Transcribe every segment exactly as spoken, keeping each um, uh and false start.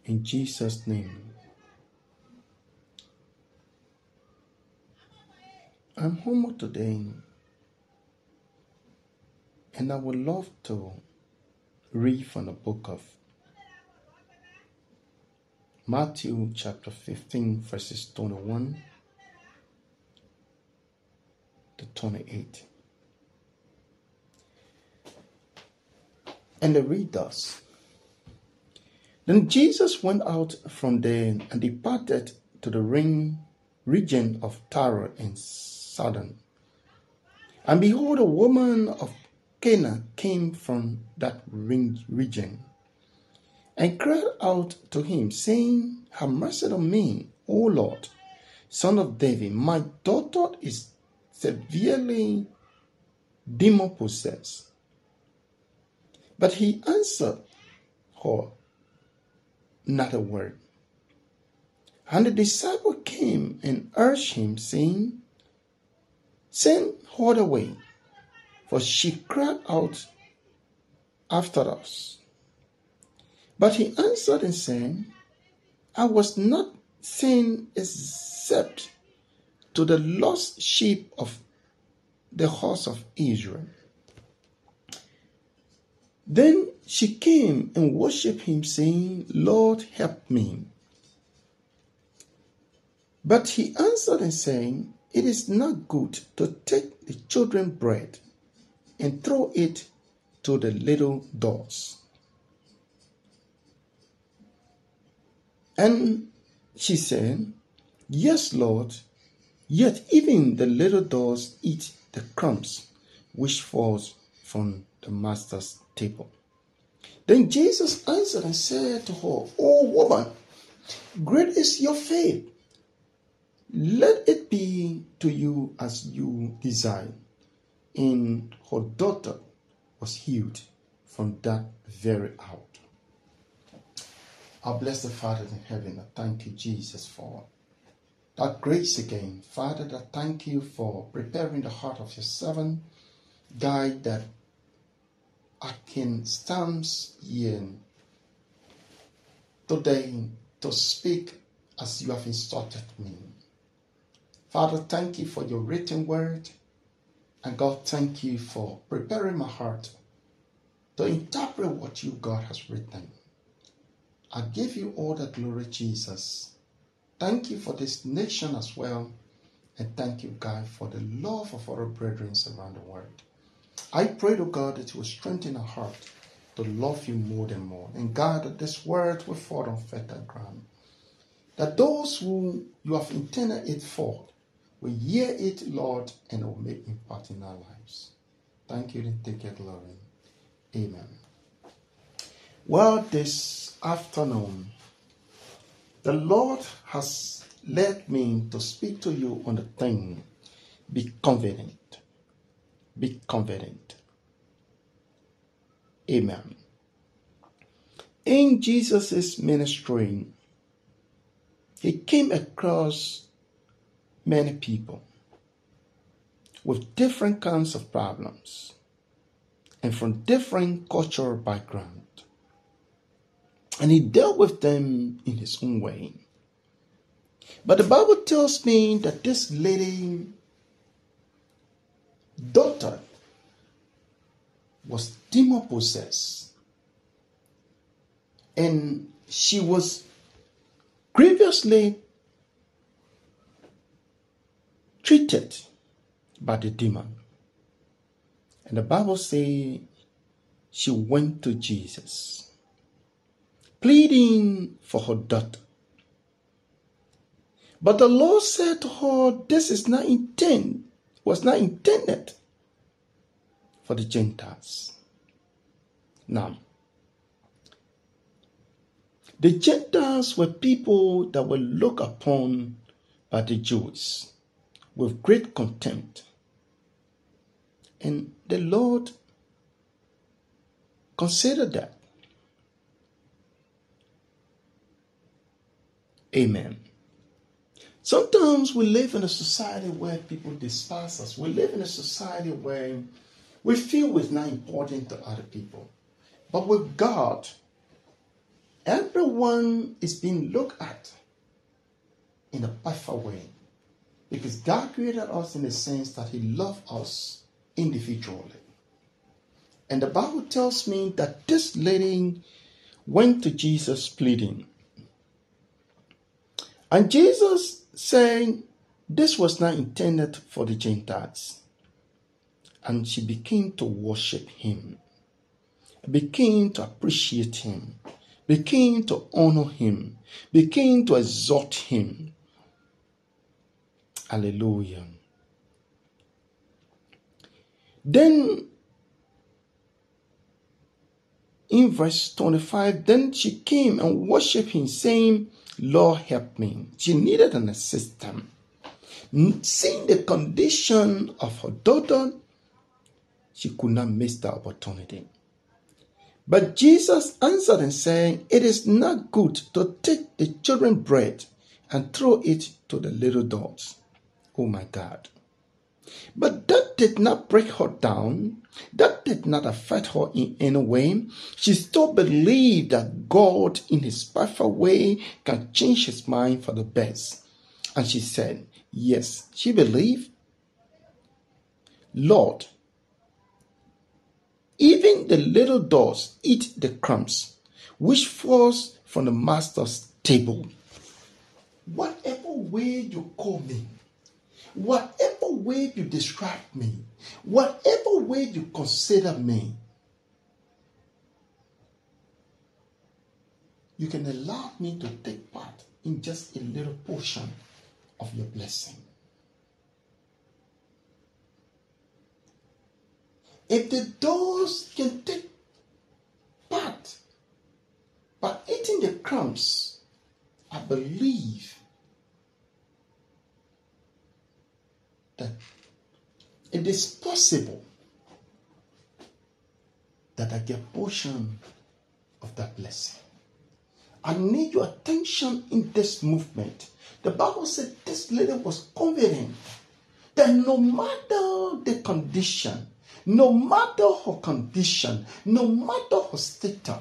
in Jesus' name. I'm home today, and I would love to read from the book of Matthew chapter fifteen, verses twenty-one to twenty-eight. And the read thus. Then Jesus went out from there and departed to the ring, region of Tyre and Sidon. And behold, a woman of Canaan came from that ring, region and cried out to him, saying, Have mercy on me, O Lord, Son of David. My daughter is severely demon-possessed. But he answered her not a word. And the disciple came and urged him, saying, Send her away, for she cried out after us. But he answered and said, I was not sent except to the lost sheep of the house of Israel. Then she came and worshipped him, saying, Lord, help me. But he answered and said, It is not good to take the children's bread and throw it to the little dogs. And she said, Yes, Lord, yet even the little dogs eat the crumbs which falls from the master's table. Then Jesus answered and said to her, O woman, great is your faith. Let it be to you as you desire. And her daughter was healed from that very hour. I bless the Father in heaven. I thank you, Jesus, for that grace again. Father, I thank you for preparing the heart of your servant, God, that I can stand here today to speak as you have instructed me. Father, thank you for your written word. And God, thank you for preparing my heart to interpret what you, God, has written. I give you all the glory, Jesus. Thank you for this nation as well. And thank you, God, for the love of our brethren around the world. I pray to God that you will strengthen our heart to love you more and more. And God, that this word will fall on fertile ground. That those who you have intended it for will hear it, Lord, and will make impact in our lives. Thank you and take your glory. Amen. Well, this afternoon, the Lord has led me to speak to you on the thing, be confident. Be confident. Amen. In Jesus' ministry, he came across many people with different kinds of problems and from different cultural backgrounds. And he dealt with them in his own way. But the Bible tells me that this lady daughter was demon possessed, and she was grievously treated by the demon. And the Bible says she went to Jesus, pleading for her daughter. But the Lord said to her, this is not intent, was not intended for the Gentiles. Now, the Gentiles were people that were looked upon by the Jews with great contempt. And the Lord considered that. Amen. Sometimes we live in a society where people despise us. We live in a society where we feel we're not important to other people. But with God everyone is being looked at in a perfect way. Because God created us in the sense that He loved us individually. And the Bible tells me that this lady went to Jesus pleading. And Jesus saying this was not intended for the Gentiles. And she began to worship Him, began to appreciate Him, began to honor Him, began to exalt Him. Hallelujah. Then in verse twenty-five, then she came and worshipped Him, saying, Lord, help me. She needed an assistant. Seeing the condition of her daughter, she could not miss the opportunity. But Jesus answered and said, it is not good to take the children's bread and throw it to the little dogs. Oh my God. But that did not break her down. That did not affect her in any way. She still believed that God, in His perfect way, can change His mind for the best. And she said, yes, she believed. Lord, even the little dogs eat the crumbs which falls from the master's table. Whatever way you call me, whatever way you describe me, whatever way you consider me, you can allow me to take part in just a little portion of your blessing. If the dogs can take part by eating the crumbs, I believe that it is possible that I get portion of that blessing. I need your attention in this movement. The Bible said this lady was confident that no matter the condition, no matter her condition, no matter her status,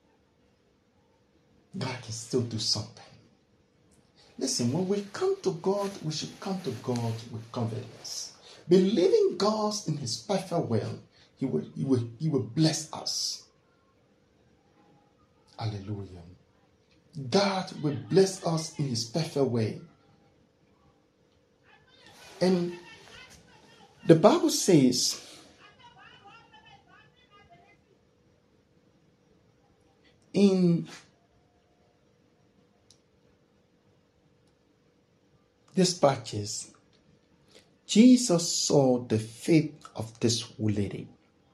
God can still do something. Listen, when we come to God, we should come to God with confidence. Believing God in His perfect will, He will, He will, He will bless us. Hallelujah. God will bless us in His perfect way. And the Bible says, in Dispatches, Jesus saw the faith of this lady.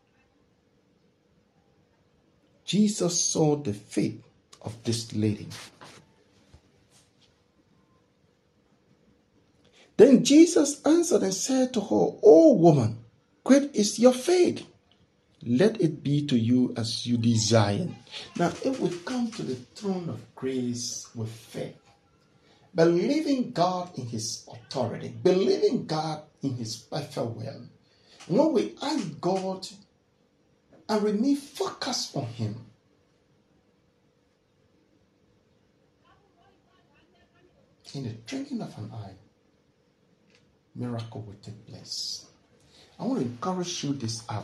Jesus saw the faith of this lady. Then Jesus answered and said to her, O woman, great is your faith. Let it be to you as you desire. Now, if we come to the throne of grace with faith, believing God in His authority, believing God in His perfect will, when we ask God and remain focused on Him, in the twinkling of an eye, miracle will take place. I want to encourage you this hour.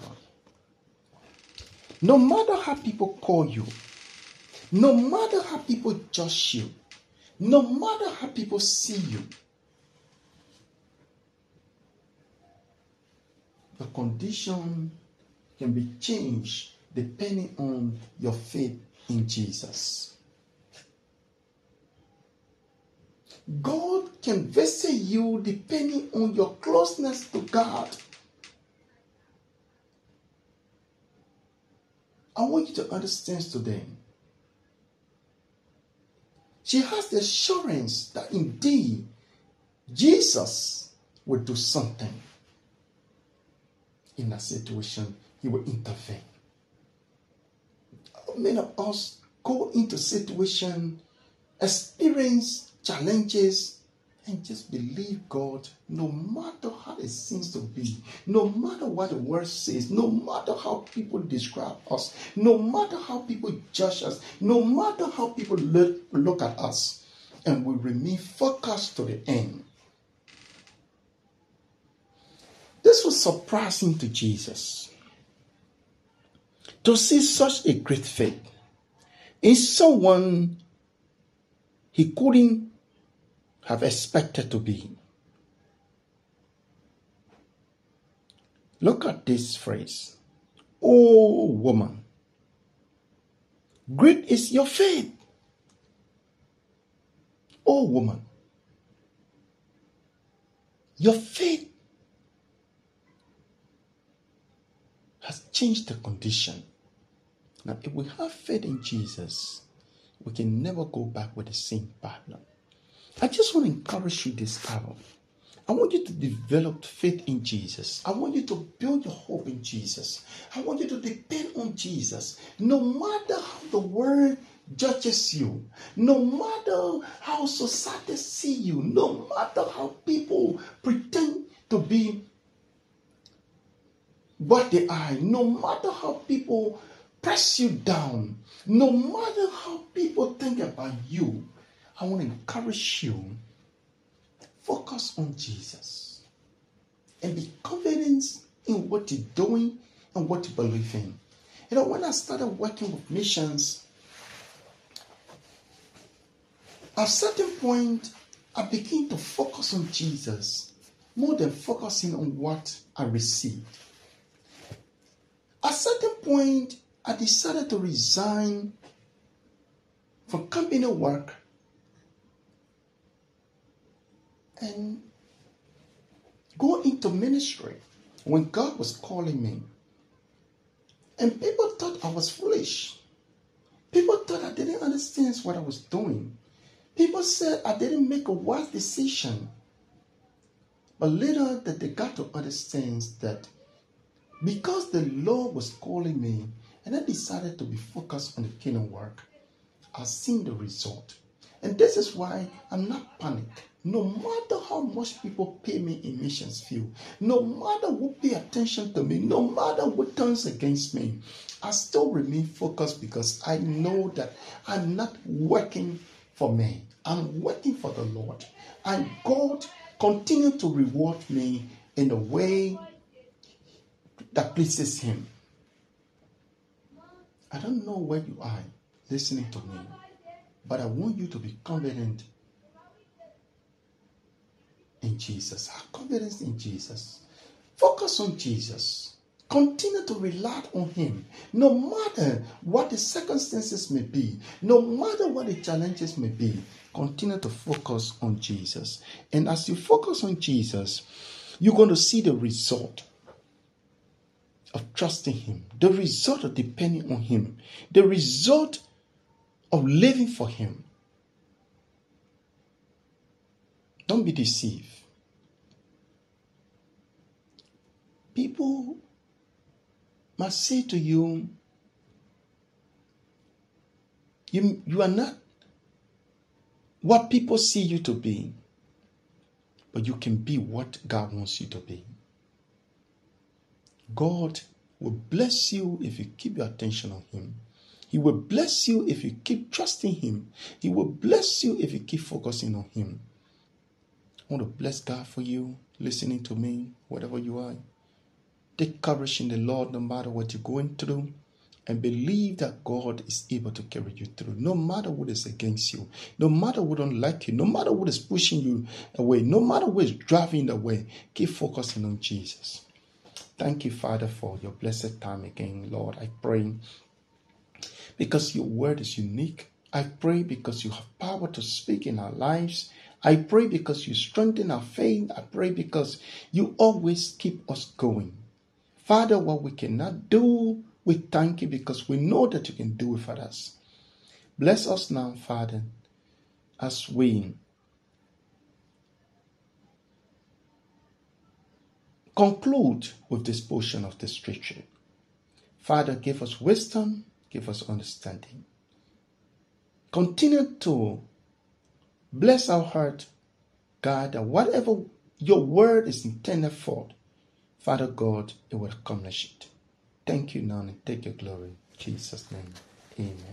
No matter how people call you, no matter how people judge you, no matter how people see you, the condition can be changed depending on your faith in Jesus. God can visit you depending on your closeness to God. I want you to understand today. She has the assurance that indeed Jesus will do something in that situation. He will intervene. Many of us go into situation, experience challenges, and just believe God, no matter how it seems to be, no matter what the word says, no matter how people describe us, no matter how people judge us, no matter how people look, look at us, and we remain focused to the end. This was surprising to Jesus, to see such a great faith in someone he couldn't have expected to be. Look at this phrase. Oh woman, great is your faith. Oh woman, your faith has changed the condition. Now, if we have faith in Jesus, we can never go back with the same pattern. I just want to encourage you this hour. I want you to develop faith in Jesus. I want you to build your hope in Jesus. I want you to depend on Jesus. No matter how the world judges you, no matter how society see you, no matter how people pretend to be what they are, no matter how people press you down, no matter how people think about you, I want to encourage you, focus on Jesus and be confident in what you're doing and what you believe in. You know, when I started working with missions, at a certain point, I began to focus on Jesus more than focusing on what I received. At a certain point, I decided to resign from company work and go into ministry when God was calling me. And people thought I was foolish. People thought I didn't understand what I was doing. People said I didn't make a wise decision. But later that they got to understand that because the Lord was calling me and I decided to be focused on the kingdom work, I've seen the result. And this is why I'm not panicked. No matter how much people pay me in missions field, no matter who pay attention to me, no matter what turns against me, I still remain focused because I know that I'm not working for me. I'm working for the Lord. And God continues to reward me in a way that pleases Him. I don't know where you are listening to me, but I want you to be confident in Jesus. Have confidence in Jesus. Focus on Jesus. Continue to rely on Him. No matter what the circumstances may be, no matter what the challenges may be, continue to focus on Jesus. And as you focus on Jesus, you're going to see the result of trusting Him, the result of depending on Him, the result of living for Him. Don't be deceived. People must say to you, you, you are not what people see you to be, but you can be what God wants you to be. God will bless you if you keep your attention on Him. He will bless you if you keep trusting Him. He will bless you if you keep focusing on Him. I want to bless God for you listening to me, whatever you are. Take courage in the Lord no matter what you're going through, and believe that God is able to carry you through. No matter what is against you, no matter what don't like you, no matter what is pushing you away, no matter what is driving you away, keep focusing on Jesus. Thank you, Father, for your blessed time again, Lord. I pray because your word is unique. I pray because you have power to speak in our lives. I pray because you strengthen our faith. I pray because you always keep us going. Father, what we cannot do, we thank you because we know that you can do it for us. Bless us now, Father, as we conclude with this portion of the scripture. Father, give us wisdom, give us understanding. Continue to bless our heart God, that whatever your word is intended for, Father God, it will accomplish it. Thank you now and take your glory. In Jesus' name, amen.